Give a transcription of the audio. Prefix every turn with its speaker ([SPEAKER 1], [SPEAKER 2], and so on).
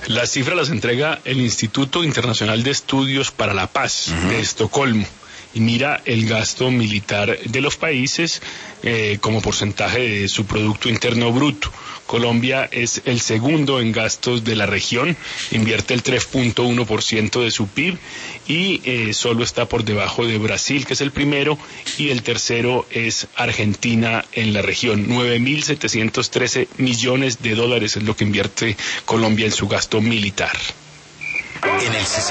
[SPEAKER 1] Las cifras las entrega el Instituto Internacional de Estudios para la Paz de Estocolmo. Y mira el gasto militar de los países como porcentaje de su Producto Interno Bruto. Colombia es el segundo en gastos de la región, invierte el 3.1% de su PIB y solo está por debajo de Brasil, que es el primero, y el tercero es Argentina en la región. 9.713 millones de dólares es lo que invierte Colombia en su gasto militar.
[SPEAKER 2] En el